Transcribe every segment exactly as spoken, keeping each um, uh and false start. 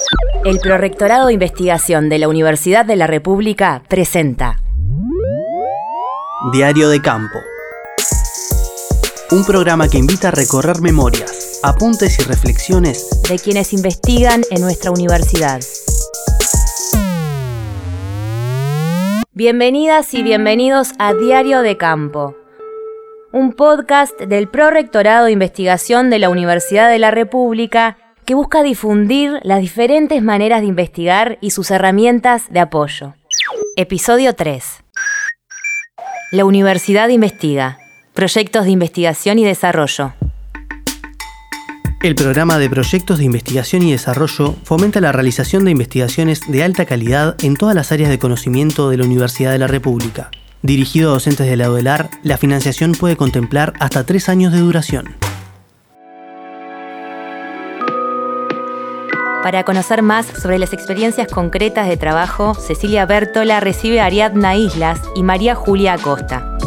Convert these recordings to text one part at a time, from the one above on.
El Prorrectorado de Investigación de la Universidad de la República presenta Diario de Campo. Un programa que invita a recorrer memorias, apuntes y reflexiones de quienes investigan en nuestra universidad. Bienvenidas y bienvenidos a Diario de Campo, un podcast del Prorrectorado de Investigación de la Universidad de la República que busca difundir las diferentes maneras de investigar y sus herramientas de apoyo. Episodio tres. La Universidad investiga. Proyectos de investigación y desarrollo. El programa de proyectos de investigación y desarrollo fomenta la realización de investigaciones de alta calidad en todas las áreas de conocimiento de la Universidad de la República. Dirigido a docentes de la UDELAR, la financiación puede contemplar hasta tres años de duración. Para conocer más sobre las experiencias concretas de trabajo, Cecilia Bértola recibe a Ariadna Islas y María Julia Acosta.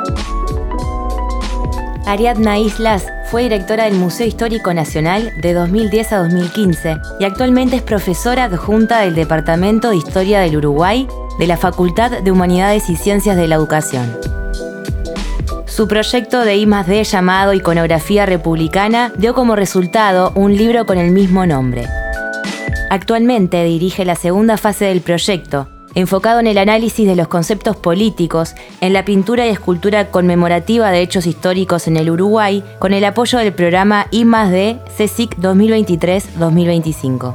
Ariadna Islas fue directora del Museo Histórico Nacional de dos mil diez a dos mil quince y actualmente es profesora adjunta del Departamento de Historia del Uruguay de la Facultad de Humanidades y Ciencias de la Educación. Su proyecto de I más D llamado Iconografía Republicana dio como resultado un libro con el mismo nombre. Actualmente dirige la segunda fase del proyecto, enfocado en el análisis de los conceptos políticos, en la pintura y escultura conmemorativa de hechos históricos en el Uruguay, con el apoyo del programa I más D C S I C dos mil veintitrés dos mil veinticinco.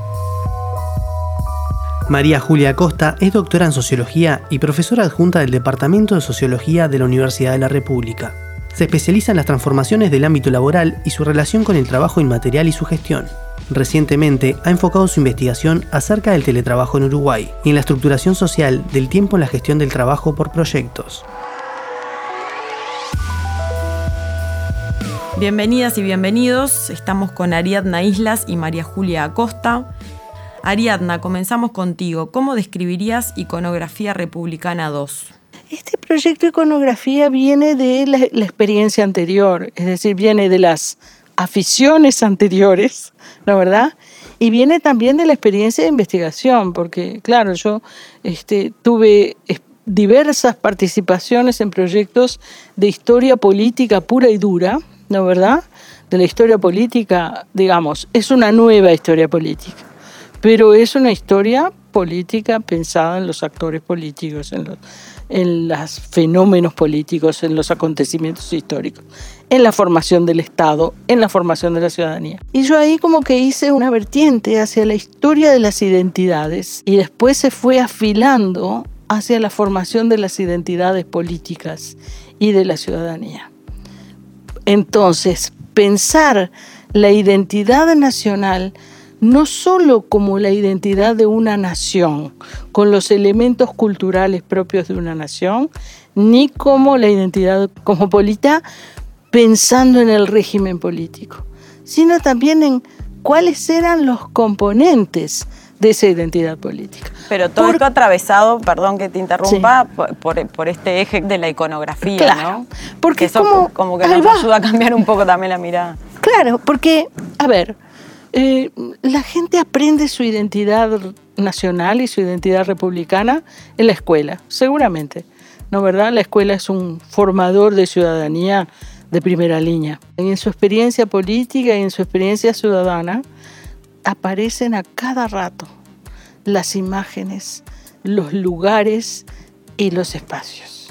María Julia Acosta es doctora en Sociología y profesora adjunta del Departamento de Sociología de la Universidad de la República. Se especializa en las transformaciones del ámbito laboral y su relación con el trabajo inmaterial y su gestión. Recientemente ha enfocado su investigación acerca del teletrabajo en Uruguay y en la estructuración social del tiempo en la gestión del trabajo por proyectos. Bienvenidas y bienvenidos, estamos con Ariadna Islas y María Julia Acosta. Ariadna, comenzamos contigo. ¿Cómo describirías Iconografía Republicana dos? Este proyecto de iconografía viene de la, la experiencia anterior, es decir, viene de las aficiones anteriores, ¿no verdad? Y viene también de la experiencia de investigación, porque, claro, yo este, tuve diversas participaciones en proyectos de historia política pura y dura, ¿no verdad? De la historia política, digamos, es una nueva historia política, pero es una historia política pensada en los actores políticos, en los, en los fenómenos políticos, en los acontecimientos históricos, en la formación del Estado, en la formación de la ciudadanía. Y yo ahí como que hice una vertiente hacia la historia de las identidades y después se fue afilando hacia la formación de las identidades políticas y de la ciudadanía. Entonces, pensar la identidad nacional no solo como la identidad de una nación, con los elementos culturales propios de una nación, ni como la identidad cosmopolita pensando en el régimen político, sino también en cuáles eran los componentes de esa identidad política. Pero todo por, esto atravesado, perdón que te interrumpa, sí. por, por, por este eje de la iconografía, claro, ¿no? Porque eso como, como que nos va. ayuda a cambiar un poco también la mirada. Claro, porque, a ver, Eh, la gente aprende su identidad nacional y su identidad republicana en la escuela, seguramente, ¿no verdad? La escuela es un formador de ciudadanía de primera línea. Y en su experiencia política y en su experiencia ciudadana aparecen a cada rato las imágenes, los lugares y los espacios.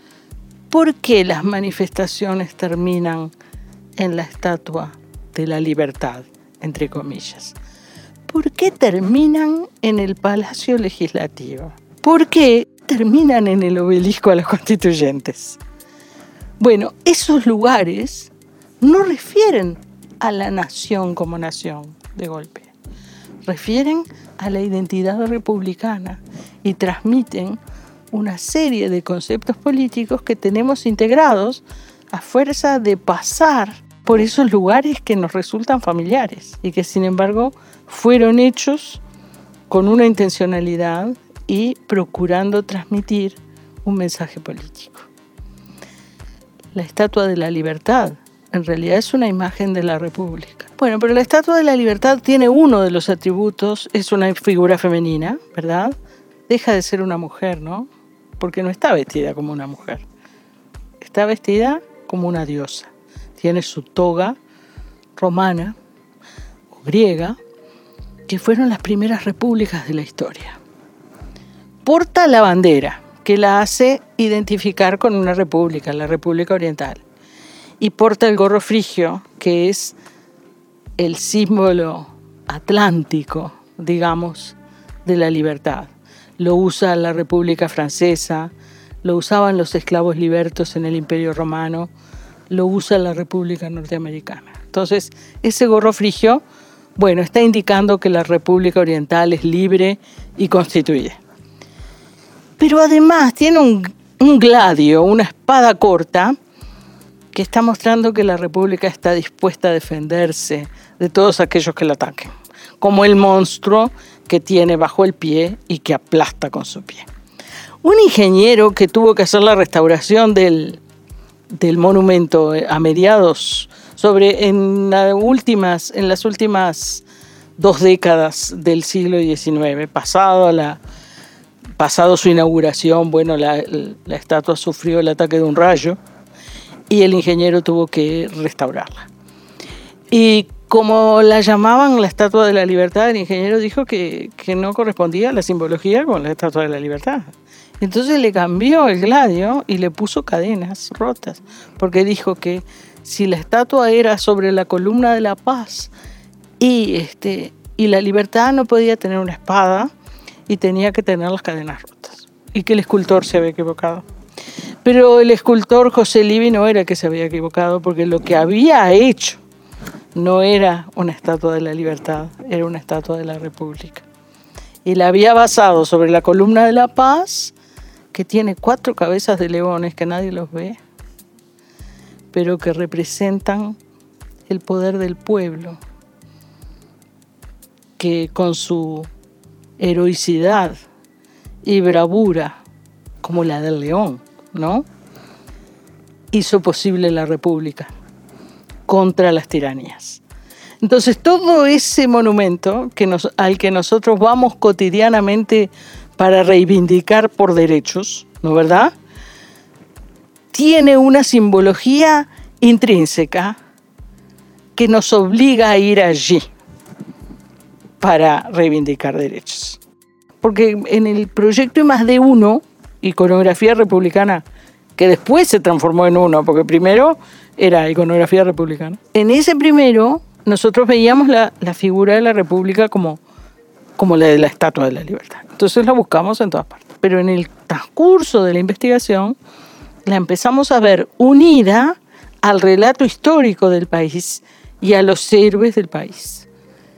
¿Por qué las manifestaciones terminan en la Estatua de la Libertad, entre comillas? ¿Por qué terminan en el Palacio Legislativo? ¿Por qué terminan en el Obelisco a los Constituyentes? Bueno, esos lugares no refieren a la nación como nación de golpe. Refieren a la identidad republicana y transmiten una serie de conceptos políticos que tenemos integrados a fuerza de pasar por esos lugares que nos resultan familiares y que, sin embargo, fueron hechos con una intencionalidad y procurando transmitir un mensaje político. La Estatua de la Libertad en realidad es una imagen de la República. Bueno, pero la Estatua de la Libertad tiene uno de los atributos, es una figura femenina, ¿verdad? Deja de ser una mujer, ¿no? Porque no está vestida como una mujer. Está vestida como una diosa. Tiene su toga romana o griega, que fueron las primeras repúblicas de la historia. Porta la bandera, que la hace identificar con una república, la República Oriental. Y porta el gorro frigio, que es el símbolo atlántico, digamos, de la libertad. Lo usa la República Francesa, lo usaban los esclavos libertos en el Imperio Romano, lo usa la República Norteamericana. Entonces, ese gorro frigio, bueno, está indicando que la República Oriental es libre y constituida. Pero además tiene un, un gladio, una espada corta, que está mostrando que la República está dispuesta a defenderse de todos aquellos que la ataquen, como el monstruo que tiene bajo el pie y que aplasta con su pie. Un ingeniero que tuvo que hacer la restauración del, del monumento a mediados, sobre, en, las últimas, en las últimas dos décadas del siglo diecinueve, pasado, la, pasado su inauguración, bueno, la, la estatua sufrió el ataque de un rayo, y el ingeniero tuvo que restaurarla. Y como la llamaban la Estatua de la Libertad, el ingeniero dijo que, que no correspondía a la simbología con la Estatua de la Libertad. Entonces le cambió el gladio y le puso cadenas rotas, porque dijo que si la estatua era sobre la columna de la paz y, este, y la libertad, no podía tener una espada y tenía que tener las cadenas rotas, y que el escultor se había equivocado. Pero el escultor José Livi no era que se había equivocado, porque lo que había hecho no era una estatua de la libertad, era una estatua de la República. Y la había basado sobre la columna de la paz, que tiene cuatro cabezas de leones que nadie los ve, pero que representan el poder del pueblo, que con su heroicidad y bravura, como la del león, ¿no?, hizo posible la República contra las tiranías. Entonces, todo ese monumento que nos, al que nosotros vamos cotidianamente para reivindicar por derechos, ¿no verdad?, tiene una simbología intrínseca que nos obliga a ir allí para reivindicar derechos. Porque en el proyecto I más D uno, Iconografía Republicana, que después se transformó en uno, porque primero era Iconografía Republicana. En ese primero, nosotros veíamos la, la figura de la República como, como la de la Estatua de la Libertad. Entonces la buscamos en todas partes. Pero en el transcurso de la investigación, la empezamos a ver unida al relato histórico del país y a los héroes del país.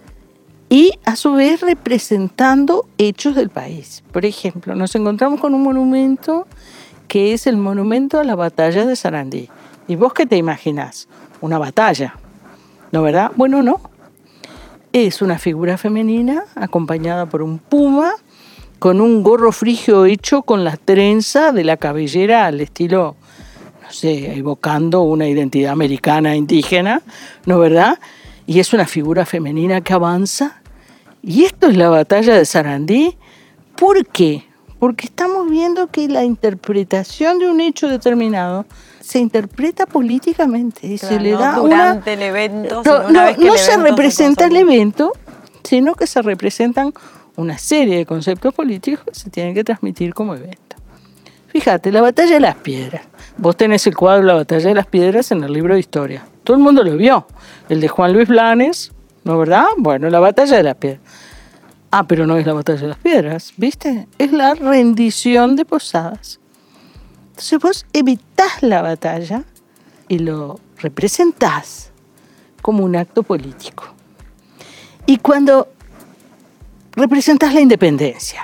Y a su vez representando hechos del país. Por ejemplo, nos encontramos con un monumento que es el monumento a la batalla de Sarandí. ¿Y vos qué te imaginás? Una batalla, ¿no verdad? Bueno, no. Es una figura femenina acompañada por un puma con un gorro frigio hecho con la trenza de la cabellera al estilo, no sé, evocando una identidad americana indígena, ¿no verdad? Y es una figura femenina que avanza. Y esto es la batalla de Sarandí. ¿Por qué? Porque estamos viendo que la interpretación de un hecho determinado se interpreta políticamente y claro, se le no da durante una, el evento, no, sino una no, vez que no el se evento representa se el evento, sino que se representan una serie de conceptos políticos que se tienen que transmitir como evento. Fíjate, la batalla de las piedras. Vos tenés el cuadro La batalla de las piedras en el libro de historia. Todo el mundo lo vio. El de Juan Luis Blanes, ¿no verdad? Bueno, la batalla de las piedras. Ah, pero no es la batalla de las piedras, ¿viste? Es la rendición de Posadas. Entonces vos evitás la batalla y lo representás como un acto político. Y cuando representás la independencia,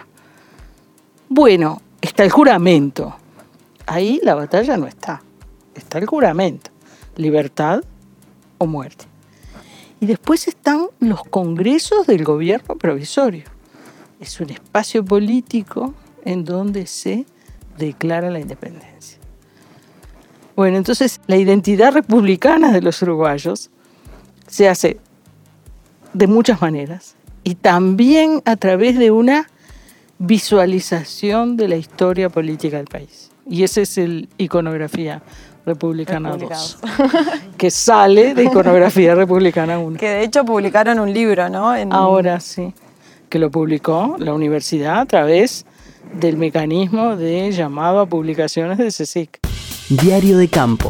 bueno, está el juramento. Ahí la batalla no está. Está el juramento. Libertad o muerte. Y después están los congresos del gobierno provisorio. Es un espacio político en donde se declara la independencia. Bueno, entonces la identidad republicana de los uruguayos se hace de muchas maneras y también a través de una visualización de la historia política del país. Y ese es el Iconografía Republicana dos, que sale de Iconografía Republicana uno. Que de hecho publicaron un libro, ¿no? En... Ahora sí, que lo publicó la universidad a través del mecanismo de llamado a publicaciones de CSIC. Diario de campo.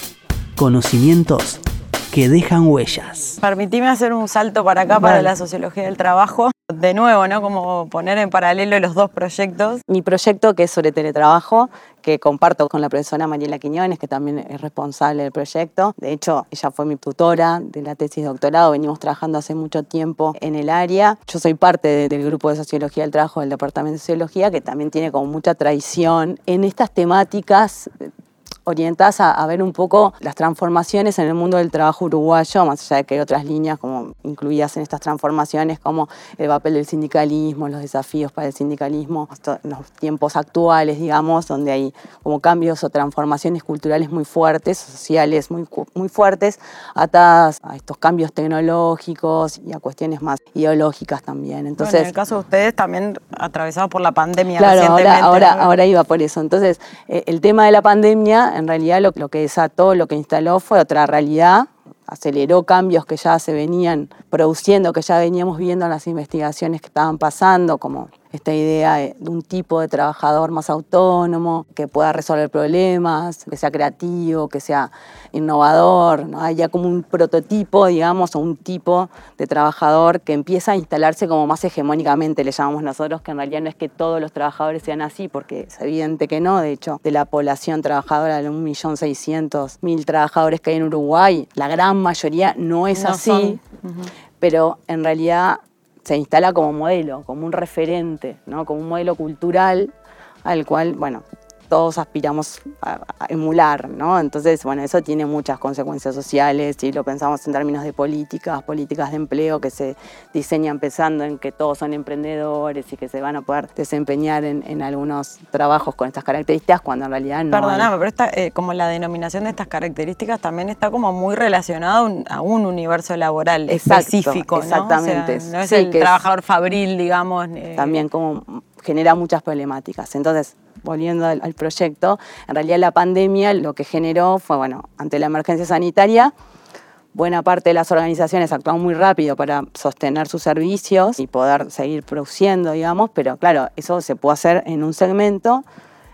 Conocimientos que dejan huellas. Permitime hacer un salto para acá, vale. Para la sociología del trabajo. De nuevo, ¿no? Como poner en paralelo los dos proyectos. Mi proyecto, que es sobre teletrabajo, que comparto con la profesora Mariela Quiñones, que también es responsable del proyecto. De hecho, ella fue mi tutora de la tesis de doctorado. Venimos trabajando hace mucho tiempo en el área. Yo soy parte de, del grupo de Sociología del Trabajo del Departamento de Sociología, que también tiene como mucha tradición en estas temáticas orientadas a, a ver un poco las transformaciones en el mundo del trabajo uruguayo, más allá de que hay otras líneas como incluidas en estas transformaciones, como el papel del sindicalismo, los desafíos para el sindicalismo, en los tiempos actuales, digamos, donde hay como cambios o transformaciones culturales muy fuertes, sociales muy, muy fuertes, atadas a estos cambios tecnológicos y a cuestiones más ideológicas también. Entonces, bueno, en el caso de ustedes también atravesados por la pandemia. Claro, recientemente. ahora, ahora, ahora iba por eso. Entonces, eh, el tema de la pandemia, en realidad lo, lo que desató, lo que instaló fue otra realidad, aceleró cambios que ya se venían produciendo, que ya veníamos viendo en las investigaciones que estaban pasando, como esta idea de un tipo de trabajador más autónomo, que pueda resolver problemas, que sea creativo, que sea innovador, ¿no? Hay ya como un prototipo, digamos, o un tipo de trabajador que empieza a instalarse como más hegemónicamente, le llamamos nosotros, que en realidad no es que todos los trabajadores sean así, porque es evidente que no. De hecho, de la población trabajadora de un millón seiscientos mil trabajadores que hay en Uruguay, la gran mayoría no es no así, son. Uh-huh. Pero en realidad se instala como modelo, como un referente, ¿no? Como un modelo cultural al cual, bueno, todos aspiramos a, a emular, ¿no? Entonces, bueno, eso tiene muchas consecuencias sociales, si lo pensamos en términos de políticas, políticas de empleo que se diseñan pensando en que todos son emprendedores y que se van a poder desempeñar en, en algunos trabajos con estas características, cuando en realidad no. Perdóname, pero esta, eh, como la denominación de estas características también está como muy relacionada a un, a un universo laboral Exacto, específico, ¿no? Exactamente. O sea, no es sí, el que trabajador es, fabril, digamos. Eh, también como genera muchas problemáticas. Entonces, volviendo al, al proyecto, en realidad la pandemia lo que generó fue, bueno, ante la emergencia sanitaria, buena parte de las organizaciones actuaron muy rápido para sostener sus servicios y poder seguir produciendo, digamos, pero claro, eso se puede hacer en un segmento.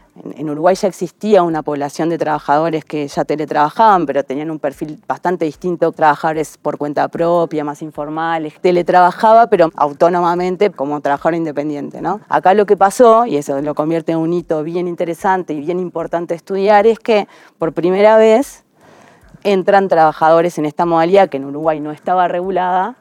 En Uruguay ya existía una población de trabajadores que ya teletrabajaban, pero tenían un perfil bastante distinto, trabajadores por cuenta propia, más informales. Teletrabajaba, pero autónomamente como trabajador independiente, ¿no? Acá lo que pasó, y eso lo convierte en un hito bien interesante y bien importante de estudiar, es que por primera vez entran trabajadores en esta modalidad que en Uruguay no estaba regulada,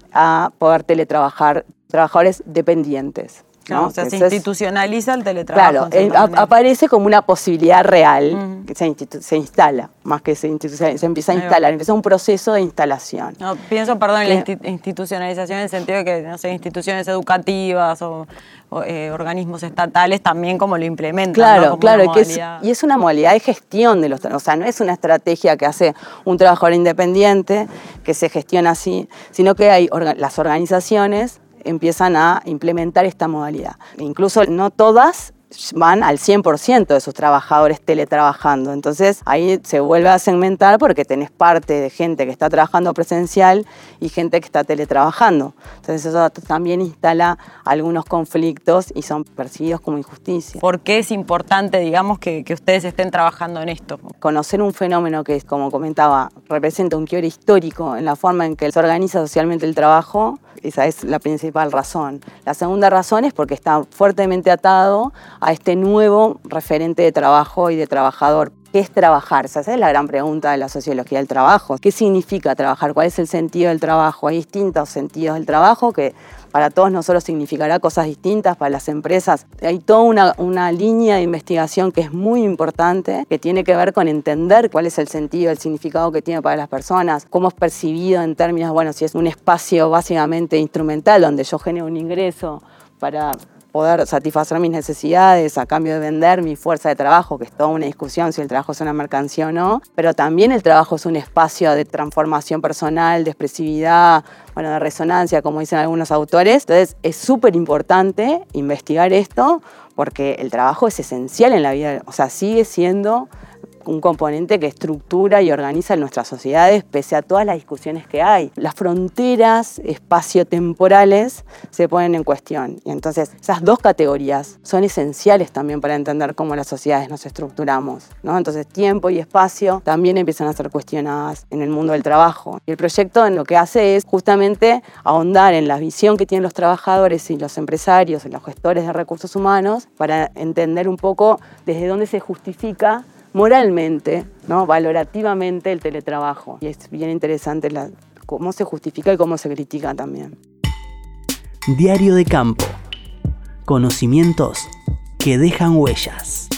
a poder teletrabajar, trabajadores dependientes. ¿no? No, o sea, Entonces, se institucionaliza el teletrabajo. Claro, eh, a, aparece como una posibilidad real, uh-huh. que se, institu- se instala, más que se, institu- se empieza a instalar, empieza un proceso de instalación. No, pienso, perdón, en la insti- institucionalización en el sentido de que, no sé, instituciones educativas o, o eh, organismos estatales también como lo implementan. Claro, ¿no? Como claro, que es, y es una modalidad de gestión de los, o sea, no es una estrategia que hace un trabajador independiente, que se gestiona así, sino que hay orga- las organizaciones empiezan a implementar esta modalidad. Incluso no todas van al cien por ciento de sus trabajadores teletrabajando. Entonces ahí se vuelve a segmentar porque tenés parte de gente que está trabajando presencial y gente que está teletrabajando. Entonces eso también instala algunos conflictos y son percibidos como injusticia. ¿Por qué es importante, digamos, que, que ustedes estén trabajando en esto? Conocer un fenómeno que, como comentaba, representa un quiebre histórico en la forma en que se organiza socialmente el trabajo, esa es la principal razón. La segunda razón es porque está fuertemente atado a este nuevo referente de trabajo y de trabajador. ¿Qué es trabajar? Esa es la gran pregunta de la sociología del trabajo. ¿Qué significa trabajar? ¿Cuál es el sentido del trabajo? Hay distintos sentidos del trabajo que para todos nosotros significará cosas distintas, para las empresas. Hay toda una, una línea de investigación que es muy importante, que tiene que ver con entender cuál es el sentido, el significado que tiene para las personas, cómo es percibido en términos, bueno, si es un espacio básicamente instrumental donde yo genero un ingreso para poder satisfacer mis necesidades a cambio de vender mi fuerza de trabajo, que es toda una discusión si el trabajo es una mercancía o no, pero también el trabajo es un espacio de transformación personal, de expresividad, bueno, de resonancia, como dicen algunos autores. Entonces es súper importante investigar esto porque el trabajo es esencial en la vida, o sea, sigue siendo un componente que estructura y organiza nuestras sociedades pese a todas las discusiones que hay. Las fronteras espaciotemporales se ponen en cuestión. Y entonces esas dos categorías son esenciales también para entender cómo las sociedades nos estructuramos, ¿no? Entonces tiempo y espacio también empiezan a ser cuestionadas en el mundo del trabajo. Y el proyecto lo que hace es justamente ahondar en la visión que tienen los trabajadores y los empresarios y los gestores de recursos humanos para entender un poco desde dónde se justifica moralmente, ¿no? Valorativamente el teletrabajo. Y es bien interesante la, cómo se justifica y cómo se critica también. Diario de campo. Conocimientos que dejan huellas.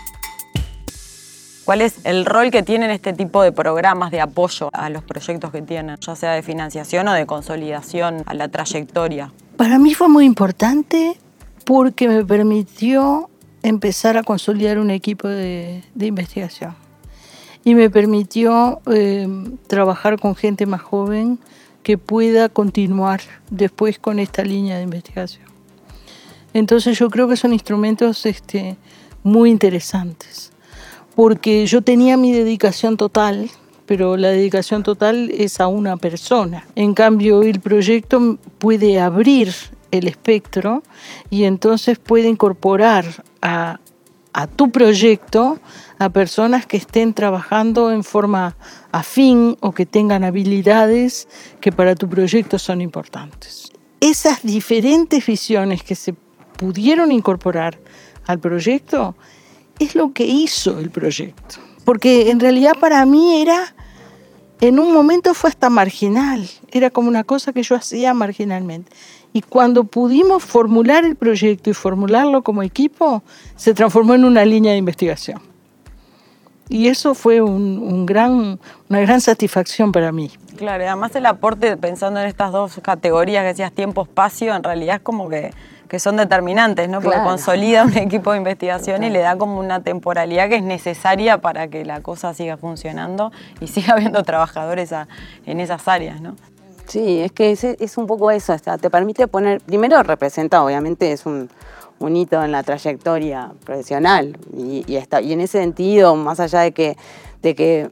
¿Cuál es el rol que tienen este tipo de programas de apoyo a los proyectos que tienen, ya sea de financiación o de consolidación a la trayectoria? Para mí fue muy importante porque me permitió empezar a consolidar un equipo de, de investigación y me permitió eh, trabajar con gente más joven que pueda continuar después con esta línea de investigación. Entonces yo creo que son instrumentos este, muy interesantes, porque yo tenía mi dedicación total, pero la dedicación total es a una persona. En cambio, el proyecto puede abrir el espectro y entonces puede incorporar a, a tu proyecto a personas que estén trabajando en forma afín o que tengan habilidades que para tu proyecto son importantes. Esas diferentes visiones que se pudieron incorporar al proyecto es lo que hizo el proyecto. Porque en realidad para mí era, en un momento fue hasta marginal, era como una cosa que yo hacía marginalmente. Y cuando pudimos formular el proyecto y formularlo como equipo, se transformó en una línea de investigación. Y eso fue un, un gran, una gran satisfacción para mí. Claro, y además el aporte, pensando en estas dos categorías que decías, tiempo-espacio, en realidad es como que, que son determinantes, ¿no? Porque claro. consolida un equipo de investigación Total. Y le da como una temporalidad que es necesaria para que la cosa siga funcionando y siga habiendo trabajadores a, en esas áreas, ¿no? Sí, es que es, es un poco eso, está, te permite poner, primero representa, obviamente es un, un hito en la trayectoria profesional y, y, está, y en ese sentido, más allá de que, de que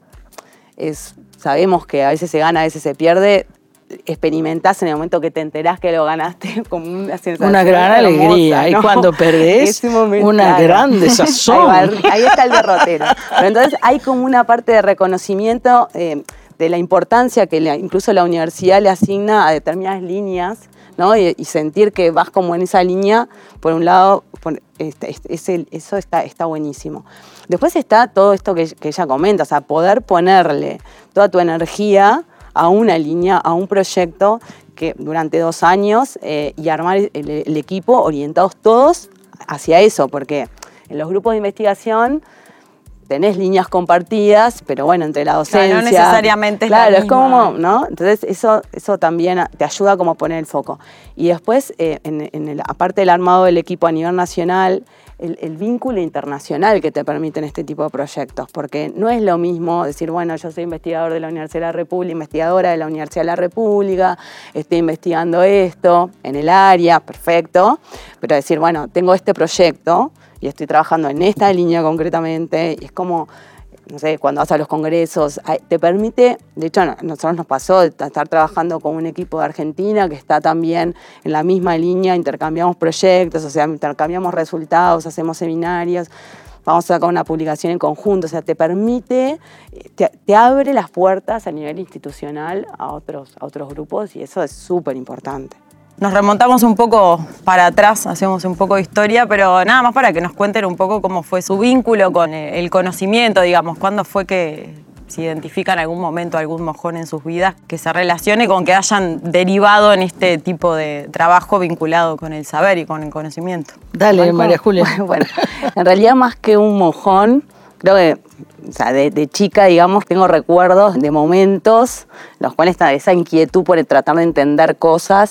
es, sabemos que a veces se gana, a veces se pierde, experimentás en el momento que te enterás que lo ganaste como una sensación una gran hermosa, alegría, ¿no? Y cuando perdés, momento, una claro. gran desazón. Ahí, va, ahí está el derrotero. Pero entonces hay como una parte de reconocimiento eh, de la importancia que la, incluso la universidad le asigna a determinadas líneas, ¿no? Y, y sentir que vas como en esa línea, por un lado, por, este, este, eso está, está buenísimo. Después está todo esto que, que ella comenta, o sea, poder ponerle toda tu energía a una línea, a un proyecto que durante dos años eh, y armar el, el equipo orientados todos hacia eso, porque en los grupos de investigación tenés líneas compartidas, pero bueno, entre la docencia... Claro, no necesariamente es claro, la es misma. como, ¿no? Entonces eso, eso también te ayuda como a poner el foco. Y después, eh, en, en el, aparte del armado del equipo a nivel nacional, el, el vínculo internacional que te permiten este tipo de proyectos, porque no es lo mismo decir, bueno, yo soy investigador de la Universidad de la República, investigadora de la Universidad de la República, estoy investigando esto en el área, perfecto, pero decir, bueno, tengo este proyecto y estoy trabajando en esta línea concretamente, y es como, no sé, cuando vas a los congresos, te permite, de hecho a nosotros nos pasó de estar trabajando con un equipo de Argentina que está también en la misma línea, intercambiamos proyectos, o sea, intercambiamos resultados, hacemos seminarios, vamos a sacar una publicación en conjunto, o sea, te permite, te, te abre las puertas a nivel institucional a otros, a otros grupos y eso es súper importante. Nos remontamos un poco para atrás, hacemos un poco de historia, pero nada más para que nos cuenten un poco cómo fue su vínculo con el conocimiento, digamos, cuándo fue que se identifica en algún momento algún mojón en sus vidas que se relacione con que hayan derivado en este tipo de trabajo vinculado con el saber y con el conocimiento. Dale, bueno, María Julia. Bueno, bueno, en realidad más que un mojón, creo que o sea, de, de chica, digamos, tengo recuerdos de momentos en los cuales está esa inquietud por tratar de entender cosas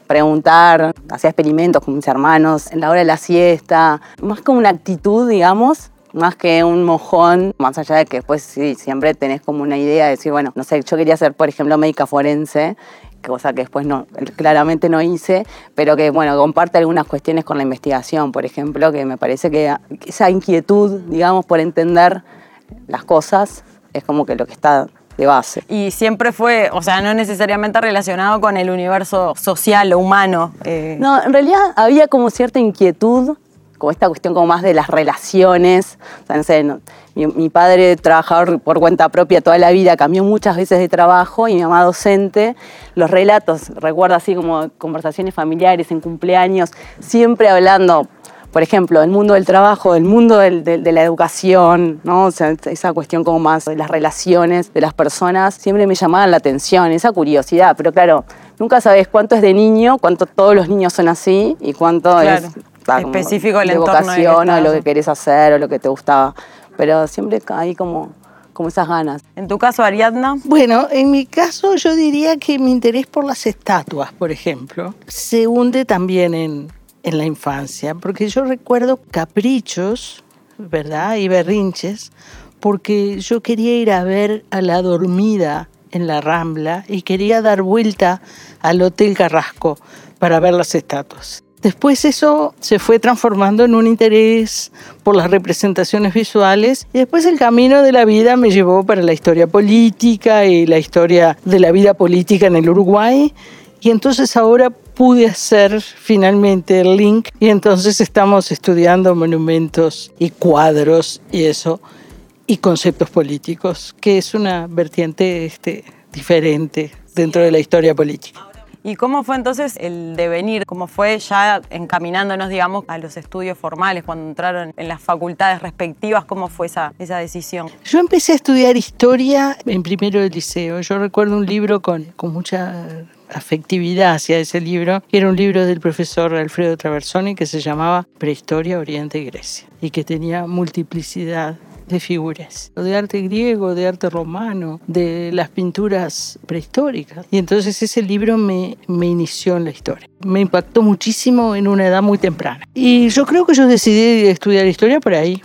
preguntar, hacía experimentos con mis hermanos en la hora de la siesta, más como una actitud, digamos, más que un mojón, más allá de que después sí, siempre tenés como una idea de decir, bueno, no sé, yo quería ser, por ejemplo, médica forense, cosa que después no, claramente no hice, pero que, bueno, comparte algunas cuestiones con la investigación, por ejemplo, que me parece que esa inquietud, digamos, por entender las cosas, es como que lo que está de base. Y siempre fue, o sea, no necesariamente relacionado con el universo social o humano. Eh. No, en realidad había como cierta inquietud, como esta cuestión como más de las relaciones. O sea, no sé, no, mi, mi padre trabajador por cuenta propia toda la vida, cambió muchas veces de trabajo, y mi mamá docente. Los relatos, recuerdo así como conversaciones familiares en cumpleaños, siempre hablando, por ejemplo, del mundo del trabajo, del mundo del, de, de la educación, ¿no? O sea, esa cuestión como más de las relaciones de las personas, siempre me llamaban la atención, esa curiosidad. Pero claro, nunca sabes cuánto es de niño, cuánto todos los niños son así y cuánto claro. es... específico del de entorno vocación o lo que querés hacer o lo que te gustaba, pero siempre hay como, como esas ganas. ¿En tu caso, Ariadna? Bueno, en mi caso yo diría que mi interés por las estatuas, por ejemplo, se hunde también en, en la infancia, porque yo recuerdo caprichos, ¿verdad? Y berrinches, porque yo quería ir a ver a la dormida en la Rambla y quería dar vuelta al Hotel Carrasco para ver las estatuas. Después eso se fue transformando en un interés por las representaciones visuales, y después el camino de la vida me llevó para la historia política y la historia de la vida política en el Uruguay, y entonces ahora pude hacer finalmente el link, y entonces estamos estudiando monumentos y cuadros y eso, y conceptos políticos, que es una vertiente este, diferente dentro de la historia política. ¿Y cómo fue entonces el devenir? ¿Cómo fue ya encaminándonos, digamos, a los estudios formales, cuando entraron en las facultades respectivas? ¿Cómo fue esa, esa decisión? Yo empecé a estudiar historia en primero de liceo. Yo recuerdo un libro con, con mucha afectividad hacia ese libro, que era un libro del profesor Alfredo Traversoni que se llamaba Prehistoria, Oriente y Grecia, y que tenía multiplicidad de figuras, de arte griego, de arte romano, de las pinturas prehistóricas. Y entonces ese libro me, me inició en la historia. Me impactó muchísimo en una edad muy temprana. Y yo creo que yo decidí estudiar historia por ahí.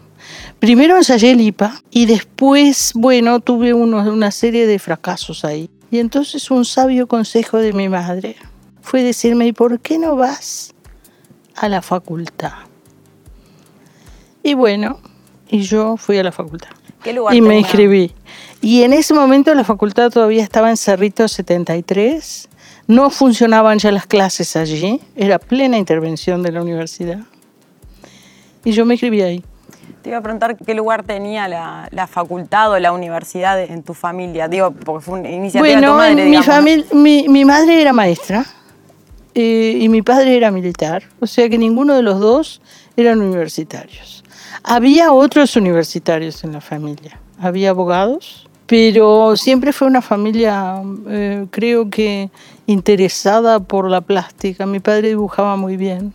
Primero ensayé el I P A y después, bueno, tuve unos, una serie de fracasos ahí. Y entonces un sabio consejo de mi madre fue decirme, ¿y por qué no vas a la facultad? Y bueno, y yo fui a la facultad. ¿Qué lugar y me tenía? inscribí. Y en ese momento la facultad todavía estaba en Cerrito setenta y tres. No funcionaban ya las clases allí. Era plena intervención de la universidad. Y yo me inscribí ahí. Te iba a preguntar qué lugar tenía la, la facultad o la universidad en tu familia. Digo, porque fue una iniciativa bueno, de tu madre, mi, digamos, familia, ¿no? mi, mi madre era maestra eh, y mi padre era militar. O sea que ninguno de los dos eran universitarios. Había otros universitarios en la familia, había abogados, pero siempre fue una familia, eh, creo que, interesada por la plástica. Mi padre dibujaba muy bien.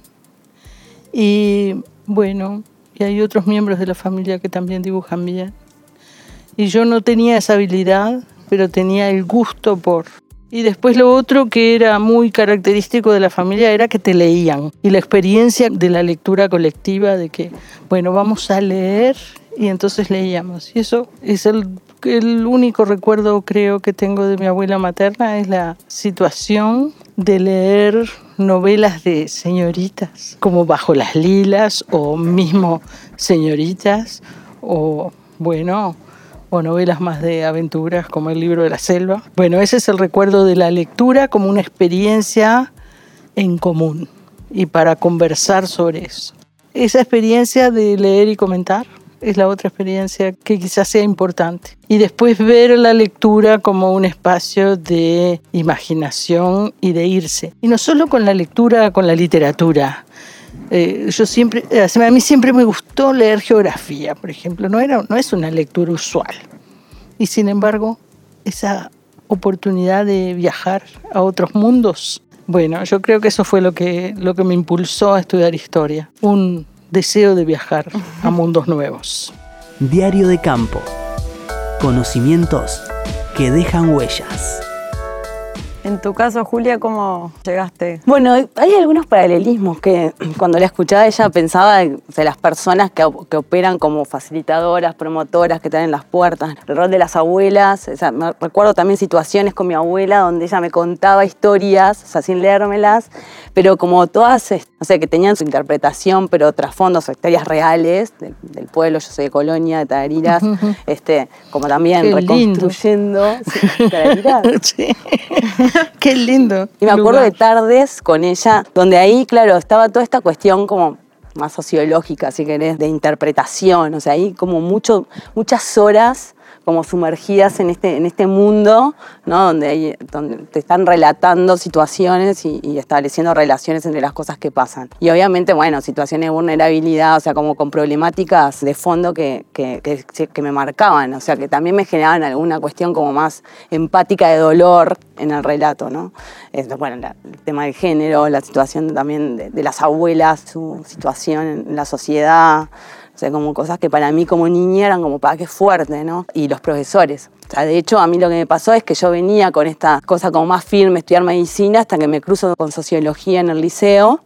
Y bueno, y hay otros miembros de la familia que también dibujan bien. Y yo no tenía esa habilidad, pero tenía el gusto por... Y después lo otro que era muy característico de la familia era que te leían. Y la experiencia de la lectura colectiva, de que, bueno, vamos a leer, y entonces leíamos. Y eso es el, el único recuerdo, creo, que tengo de mi abuela materna, es la situación de leer novelas de señoritas, como Bajo las lilas, o mismo Señoritas, o, bueno... o novelas más de aventuras como El libro de la selva. Bueno, ese es el recuerdo de la lectura como una experiencia en común y para conversar sobre eso. Esa experiencia de leer y comentar es la otra experiencia que quizás sea importante. Y después ver la lectura como un espacio de imaginación y de irse. Y no solo con la lectura, con la literatura. Eh, yo siempre, a mí siempre me gustó leer geografía, por ejemplo. No era, no es una lectura usual. Y sin embargo, esa oportunidad de viajar a otros mundos, bueno, yo creo que eso fue lo que, lo que me impulsó a estudiar historia. Un deseo de viajar a mundos nuevos. Diario de campo. Conocimientos que dejan huellas. En tu caso, Julia, ¿cómo llegaste? Bueno, hay algunos paralelismos que cuando la escuchaba a ella pensaba de, de las personas que, que operan como facilitadoras, promotoras, que están en las puertas, el rol de las abuelas. O sea, me recuerdo también situaciones con mi abuela donde ella me contaba historias, o sea, sin leérmelas, pero como todas, no sé, que tenían su interpretación, pero trasfondos o historias reales del, del pueblo. Yo soy de Colonia, de Tarariras, este, como también Qué reconstruyendo. Sí, Tarariras. Sí. Qué lindo. Y me acuerdo lugar. de tardes con ella, donde ahí, claro, estaba toda esta cuestión como más sociológica, si querés, de interpretación. O sea, ahí como mucho, muchas horas como sumergidas en este, en este mundo, ¿no? Donde, hay, donde te están relatando situaciones y, y estableciendo relaciones entre las cosas que pasan. Y obviamente, bueno, situaciones de vulnerabilidad, o sea, como con problemáticas de fondo que, que, que, que me marcaban, o sea, que también me generaban alguna cuestión como más empática de dolor en el relato, ¿no? Esto, bueno, la, el tema del género, la situación también de, de las abuelas, su situación en la sociedad. O sea, como cosas que para mí como niña eran como, para qué fuerte, ¿no? Y los profesores. O sea, de hecho, a mí lo que me pasó es que yo venía con esta cosa como más firme, estudiar medicina, hasta que me cruzo con sociología en el liceo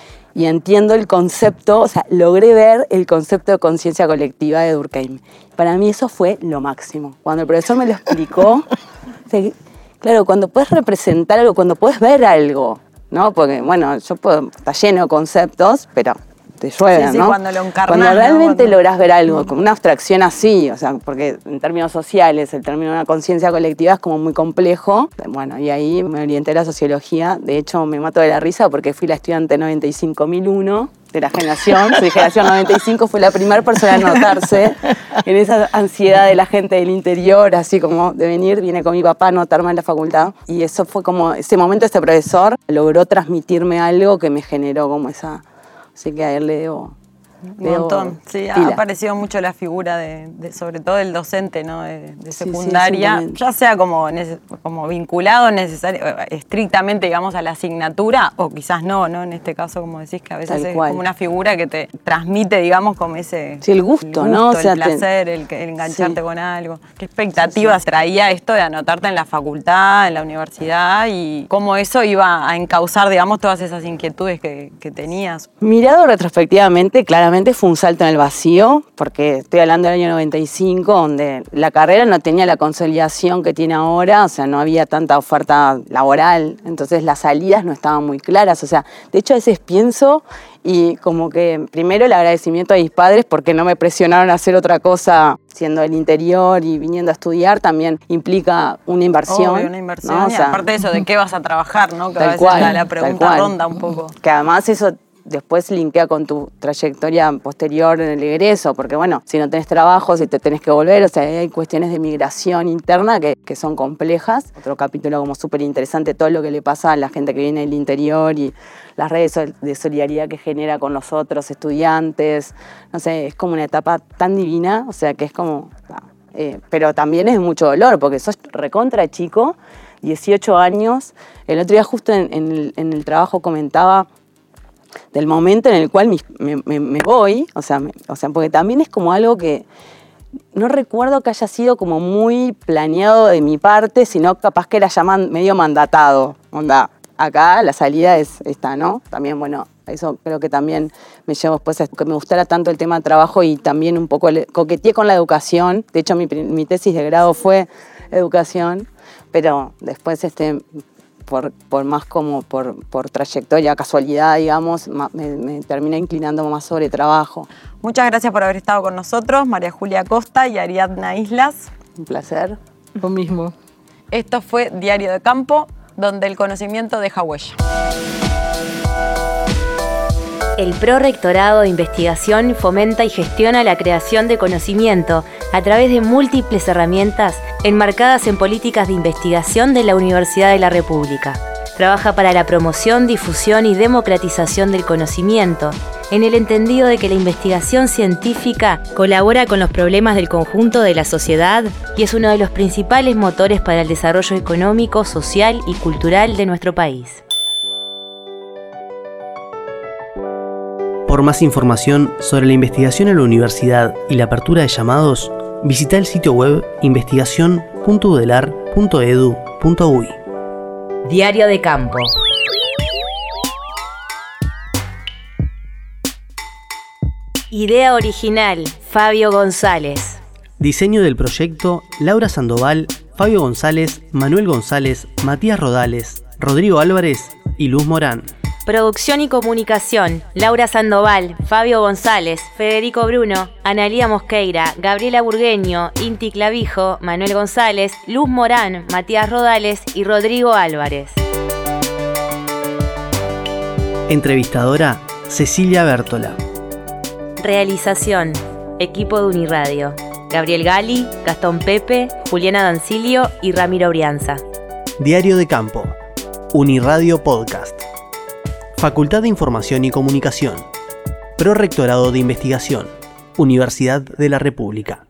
y entiendo el concepto, o sea, logré ver el concepto de conciencia colectiva de Durkheim. Para mí eso fue lo máximo. Cuando el profesor me lo explicó, o sea, claro, cuando puedes representar algo, cuando puedes ver algo, ¿no? Porque, bueno, yo puedo, está lleno de conceptos, pero te llueven, sí, sí, ¿no? Cuando lo encarnás, Cuando realmente ¿no? Cuando... lográs ver algo, como una abstracción así, o sea, porque en términos sociales, el término de una conciencia colectiva es como muy complejo. Bueno, y ahí me orienté a la sociología. De hecho, me mato de la risa porque fui la estudiante noventa y cinco mil uno de la generación. Soy generación noventa y cinco, fui la primera persona a anotarse en esa ansiedad de la gente del interior, así como de venir. Vine con mi papá a anotarme en la facultad. Y eso fue como, ese momento, este profesor logró transmitirme algo que me generó como esa... Así que a él le debo... Un montón, sí, ha aparecido mucho la figura de, de sobre todo el docente, ¿no? de, de secundaria, sí, sí, ya sea como, como vinculado necesario, estrictamente, digamos, a la asignatura, o quizás no, ¿no? En este caso, como decís, que a veces Tal es cual. como una figura que te transmite, digamos, como ese... Sí, el gusto, el gusto ¿no? O sea, el placer, te... el, el engancharte sí. con algo. ¿Qué expectativas sí, sí. traía esto de anotarte en la facultad, en la universidad, y cómo eso iba a encauzar, digamos, todas esas inquietudes que, que tenías? Mirado retrospectivamente, claramente, fue un salto en el vacío, porque estoy hablando del año noventa y cinco, donde la carrera no tenía la consolidación que tiene ahora, o sea, no había tanta oferta laboral, entonces las salidas no estaban muy claras, o sea, de hecho a veces pienso y como que primero el agradecimiento a mis padres porque no me presionaron a hacer otra cosa siendo del interior y viniendo a estudiar, también implica una inversión. Obvio, una inversión, ¿no? Y o sea, aparte de eso, ¿de qué vas a trabajar? ¿No? Que tal a veces cual, la, la pregunta ronda un poco. Que además eso después linkea con tu trayectoria posterior en el egreso, porque bueno, si no tenés trabajo, si te tenés que volver, o sea, hay cuestiones de migración interna que, que son complejas. Otro capítulo como súper interesante, todo lo que le pasa a la gente que viene del interior y las redes de solidaridad que genera con los otros estudiantes. No sé, es como una etapa tan divina, o sea, que es como... Eh, pero también es mucho dolor, porque sos recontra chico, dieciocho años. El otro día justo en, en, el, en el trabajo comentaba del momento en el cual me, me, me voy, o sea, me, o sea, porque también es como algo que no recuerdo que haya sido como muy planeado de mi parte, sino capaz que era ya man, medio mandatado. Onda, acá la salida es esta, ¿no? También, bueno, eso creo que también me llevó después a que me gustara tanto el tema de trabajo y también un poco le, coqueteé con la educación. De hecho, mi, mi tesis de grado fue educación, pero después este... Por, por más como por, por trayectoria, casualidad, digamos, me, me terminé inclinando más sobre trabajo. Muchas gracias por haber estado con nosotros, María Julia Costa y Ariadna Islas. Un placer. Lo mismo. Esto fue Diario de Campo, donde el conocimiento deja huella. El Prorrectorado de Investigación fomenta y gestiona la creación de conocimiento a través de múltiples herramientas enmarcadas en políticas de investigación de la Universidad de la República. Trabaja para la promoción, difusión y democratización del conocimiento, en el entendido de que la investigación científica colabora con los problemas del conjunto de la sociedad y es uno de los principales motores para el desarrollo económico, social y cultural de nuestro país. Por más información sobre la investigación en la universidad y la apertura de llamados, visita el sitio web investigación punto udelar punto edu punto uy. Diario de campo. Idea original, Fabio González. Diseño del proyecto, Laura Sandoval, Fabio González, Manuel González, Matías Rodales, Rodrigo Álvarez y Luz Morán. Producción y comunicación, Laura Sandoval, Fabio González, Federico Bruno, Analía Mosqueira, Gabriela Burgueño, Inti Clavijo, Manuel González, Luz Morán, Matías Rodales y Rodrigo Álvarez. Entrevistadora, Cecilia Bértola. Realización, equipo de Uniradio, Gabriel Gali, Gastón Pepe, Juliana Dancilio y Ramiro Brianza. Diario de campo, Uniradio Podcast. Facultad de Información y Comunicación. Prorrectorado de Investigación. Universidad de la República.